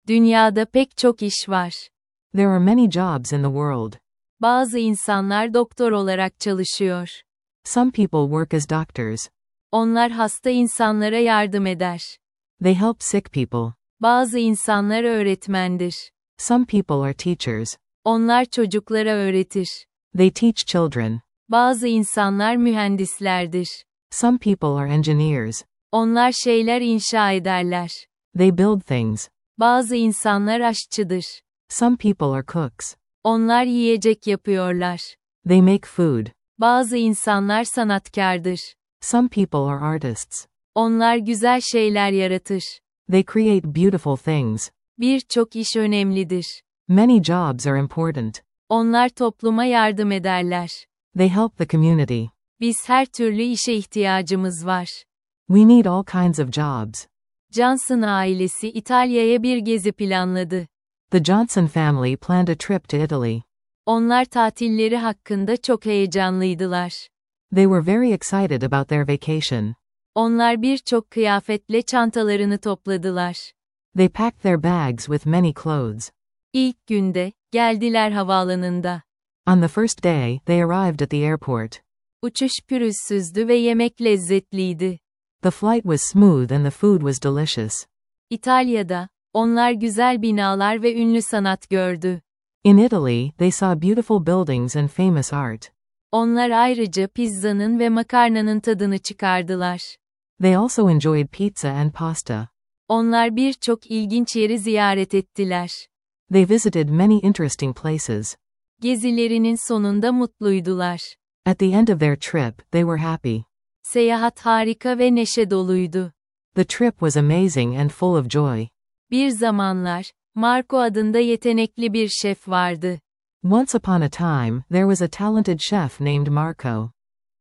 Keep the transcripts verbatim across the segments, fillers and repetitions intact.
Dünyada pek çok iş var. There are many jobs in the world. Bazı insanlar doktor olarak çalışıyor. Some people work as doctors. Onlar hasta insanlara yardım eder. They help sick people. Bazı insanlar öğretmendir. Some people are teachers. Onlar çocuklara öğretir. They teach children. Bazı insanlar mühendislerdir. Some people are engineers. Onlar şeyler inşa ederler. They build things. Bazı insanlar aşçıdır. Some people are cooks. Onlar yiyecek yapıyorlar. They make food. Bazı insanlar sanatkardır. Some people are artists. Onlar güzel şeyler yaratır. They create beautiful things. Birçok iş önemlidir. Many jobs are important. Onlar topluma yardım ederler. They help the community. Biz her türlü işe ihtiyacımız var. We need all kinds of jobs. Johnson ailesi İtalya'ya bir gezi planladı. The Johnson family planned a trip to Italy. Onlar tatilleri hakkında çok heyecanlıydılar. They were very excited about their vacation. Onlar birçok kıyafetle çantalarını topladılar. They packed their bags with many clothes. İlk günde, geldiler havaalanında. On the first day, they arrived at the airport. Uçuş pürüzsüzdü ve yemek lezzetliydi. The flight was smooth and the food was delicious. İtalya'da, onlar güzel binalar ve ünlü sanat gördü. In Italy, they saw beautiful buildings and famous art. Onlar ayrıca pizzanın ve makarnanın tadını çıkardılar. They also enjoyed pizza and pasta. Onlar birçok ilginç yeri ziyaret ettiler. They visited many interesting places. Gezilerinin sonunda mutluydular. At the end of their trip, they were happy. Seyahat harika ve neşe doluydu. The trip was amazing and full of joy. Bir zamanlar, Marco adında yetenekli bir şef vardı. Once upon a time, there was a talented chef named Marco.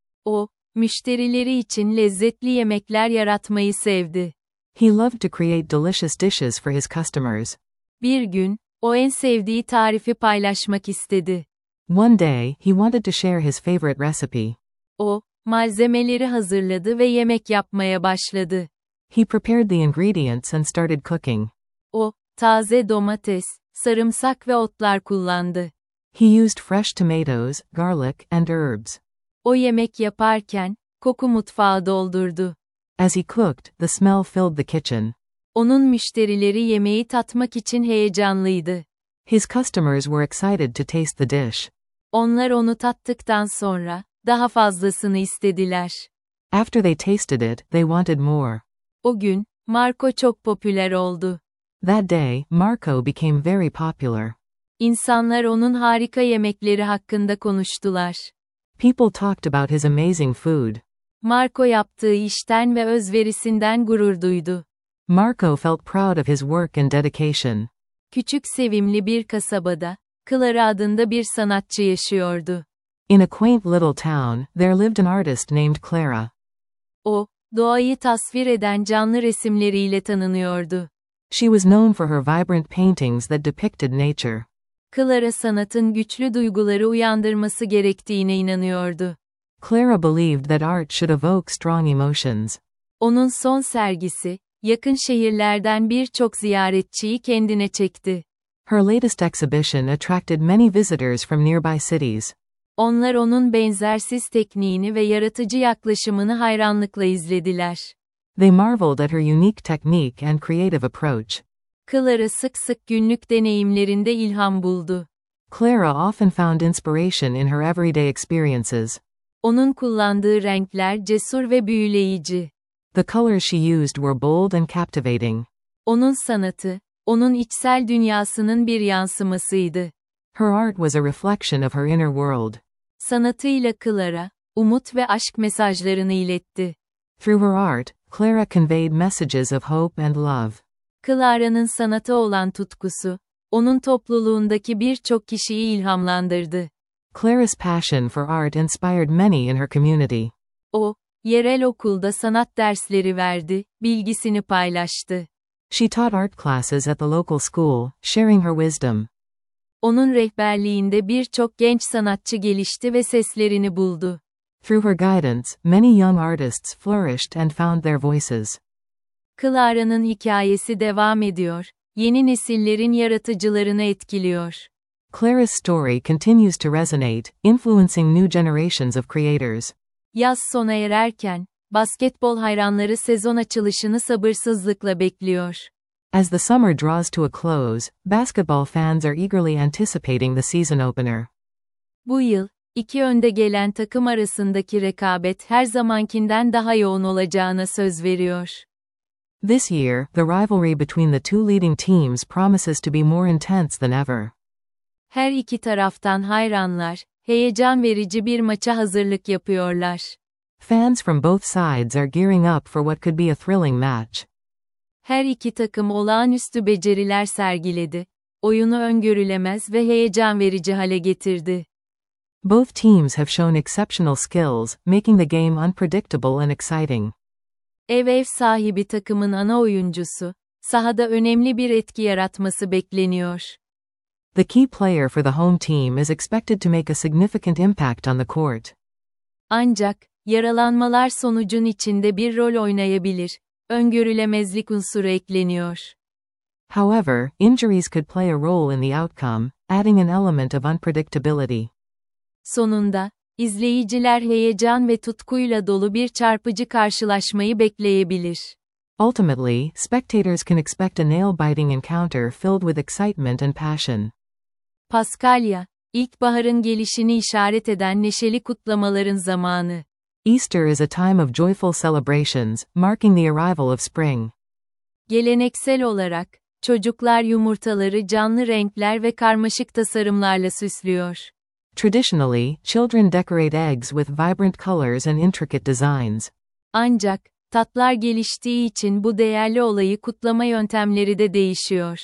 O, müşterileri için lezzetli yemekler yaratmayı sevdi. He loved to create delicious dishes for his customers. Bir gün, o en sevdiği tarifi paylaşmak istedi. One day, he wanted to share his favorite recipe. O, malzemeleri hazırladı ve yemek yapmaya başladı. He prepared the ingredients and started cooking. O, taze domates, sarımsak ve otlar kullandı. He used fresh tomatoes, garlic, and herbs. O yemek yaparken, koku mutfağı doldurdu. As he cooked, the smell filled the kitchen. Onun müşterileri yemeği tatmak için heyecanlıydı. His customers were excited to taste the dish. Onlar onu tattıktan sonra, daha fazlasını istediler. After they tasted it, they wanted more. O gün, Marco çok popüler oldu. That day, Marco became very popular. İnsanlar onun harika yemekleri hakkında konuştular. People talked about his amazing food. Marco yaptığı işten ve özverisinden gurur duydu. Marco felt proud of his work and dedication. Küçük sevimli bir kasabada, Clara adında bir sanatçı yaşıyordu. In a quaint little town, there lived an artist named Clara. O, doğayı tasvir eden canlı resimleriyle tanınıyordu. She was known for her vibrant paintings that depicted nature. Clara sanatın güçlü duyguları uyandırması gerektiğine inanıyordu. Clara believed that art should evoke strong emotions. Onun son sergisi, yakın şehirlerden birçok ziyaretçiyi kendine çekti. Her latest exhibition attracted many visitors from nearby cities. Onlar onun benzersiz tekniğini ve yaratıcı yaklaşımını hayranlıkla izlediler. They marveled at her unique technique and creative approach. Clara sık sık günlük deneyimlerinde ilham buldu. Clara often found inspiration in her everyday experiences. Onun kullandığı renkler cesur ve büyüleyici. The colors she used were bold and captivating. Onun sanatı, onun içsel dünyasının bir yansımasıydı. Her art was a reflection of her inner world. Sanatıyla Clara, umut ve aşk mesajlarını iletti. Through her art, Clara conveyed messages of hope and love. Clara'nın sanata olan tutkusu, onun topluluğundaki birçok kişiyi ilhamlandırdı. Clara's passion for art inspired many in her community. O, yerel okulda sanat dersleri verdi, bilgisini paylaştı. She taught art classes at the local school, sharing her wisdom. Onun rehberliğinde birçok genç sanatçı gelişti ve seslerini buldu. Through her guidance, many young artists flourished and found their voices. Clara'nın hikayesi devam ediyor, yeni nesillerin yaratıcılarını etkiliyor. Clara's story continues to resonate, influencing new generations of creators. Yaz sona ererken, basketbol hayranları sezon açılışını sabırsızlıkla bekliyor. As the summer draws to a close, basketball fans are eagerly anticipating the season opener. Bu yıl, iki önde gelen takım arasındaki rekabet her zamankinden daha yoğun olacağına söz veriyor. This year, the rivalry between the two leading teams promises to be more intense than ever. Her iki taraftan hayranlar, heyecan verici bir maça hazırlık yapıyorlar. Fans from both sides are gearing up for what could be a thrilling match. Her iki takım olağanüstü beceriler sergiledi. Oyunu öngörülemez ve heyecan verici hale getirdi. Both teams have shown exceptional skills, making the game unpredictable and exciting. Ev ev sahibi takımın ana oyuncusu, sahada önemli bir etki yaratması bekleniyor. The key player for the home team is expected to make a significant impact on the court. Ancak, yaralanmalar sonucun içinde bir rol oynayabilir. Öngörülemezlik unsuru ekleniyor. However, injuries could play a role in the outcome, adding an element of unpredictability. Sonunda, izleyiciler heyecan ve tutkuyla dolu bir çarpıcı karşılaşmayı bekleyebilir. Ultimately, spectators can expect a nail-biting encounter filled with excitement and passion. Paskalya, ilkbaharın gelişini işaret eden neşeli kutlamaların zamanı. Easter is a time of joyful celebrations, marking the arrival of spring. Geleneksel olarak, çocuklar yumurtaları canlı renkler ve karmaşık tasarımlarla süslüyor. Traditionally, children decorate eggs with vibrant colors and intricate designs. Ancak, tatlar geliştiği için bu değerli olayı kutlama yöntemleri de değişiyor.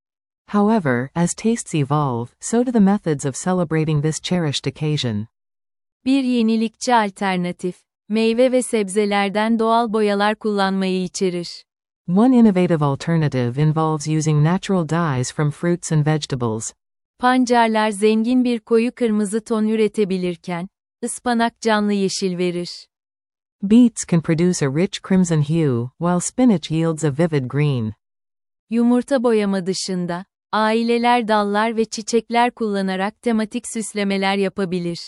However, as tastes evolve, so do the methods of celebrating this cherished occasion. Bir yenilikçi alternatif, meyve ve sebzelerden doğal boyalar kullanmayı içerir. One innovative alternative involves using natural dyes from fruits and vegetables. Pancarlar zengin bir koyu kırmızı ton üretebilirken, ıspanak canlı yeşil verir. Beets can produce a rich crimson hue, while spinach yields a vivid green. Yumurta boyama dışında, aileler dallar ve çiçekler kullanarak tematik süslemeler yapabilir.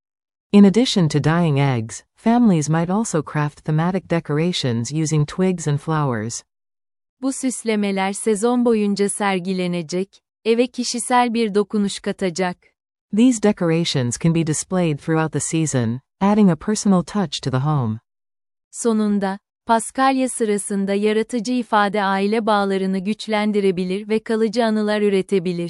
In addition to dyeing eggs, families might also craft thematic decorations using twigs and flowers. Bu süslemeler sezon boyunca sergilenecek, eve kişisel bir dokunuş katacak. These decorations can be displayed throughout the season, adding a personal touch to the home. Sonunda, Paskalya sırasında yaratıcı ifade aile bağlarını güçlendirebilir ve kalıcı anılar üretebilir.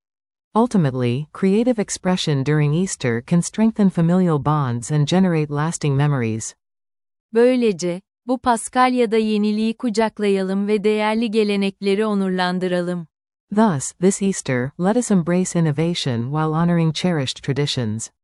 Ultimately, creative expression during Easter can strengthen familial bonds and generate lasting memories. Böylece, bu Paskalya'da yeniliği kucaklayalım ve değerli gelenekleri onurlandıralım. Thus, this Easter, let us embrace innovation while honoring cherished traditions.